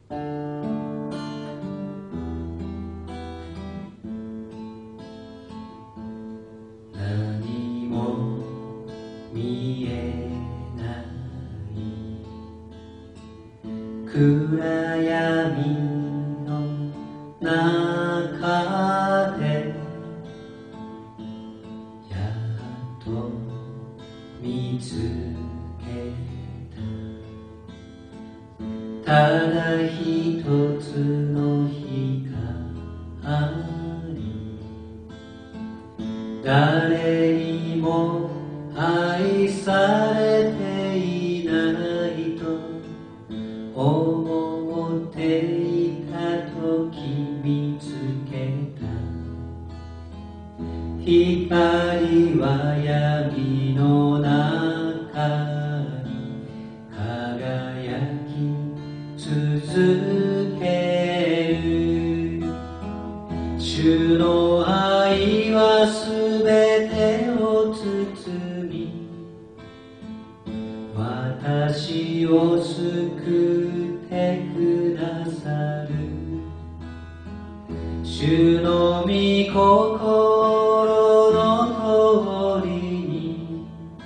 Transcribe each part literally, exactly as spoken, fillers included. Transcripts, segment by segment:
何も見えない暗闇の中でやっと見つけたただ一つの光、誰にも愛されていないと思っていたとき見つけた。光は闇の中に輝き続ける。主の愛はすべてを包み、私を救ってくださる。主の御心の通りに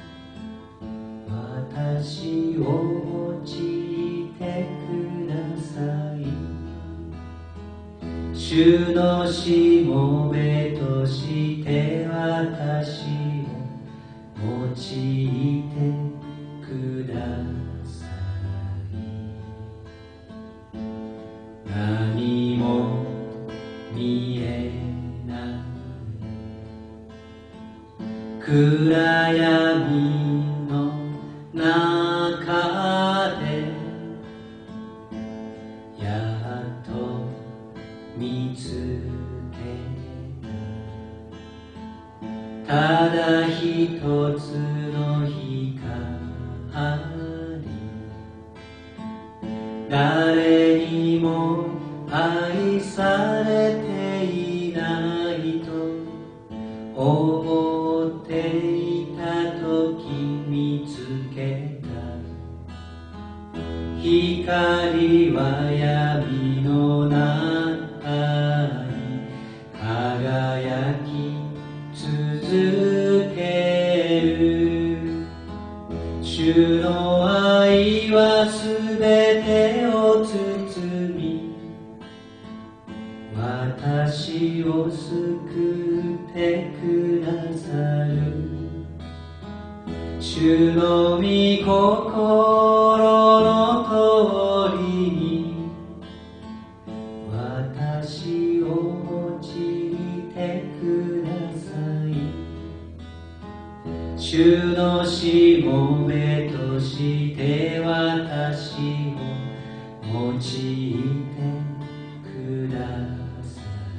私を用いてください。主のしもべとして私を用いてください。何も見えない暗闇の中でやっと見つけた。ただ一つの光、誰にも愛されていないと思っていたとき見つけた。光は闇の中に輝き続ける。主の愛はすべてを包み、私を救ってくださる。主の御心の通りに私を用いてください。主のしもべとして私を用いてくださ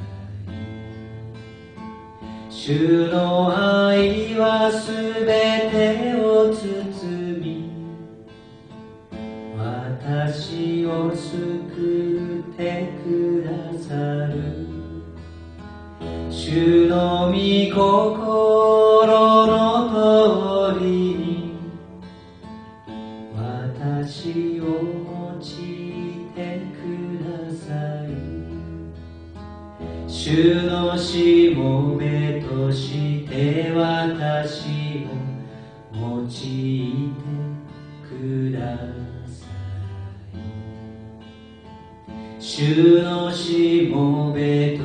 い。主の愛はすべてを包み、私を救ってくださる。主の御心の通りに私を用いてください。主のしもべとして私を用いてください。主のしもべと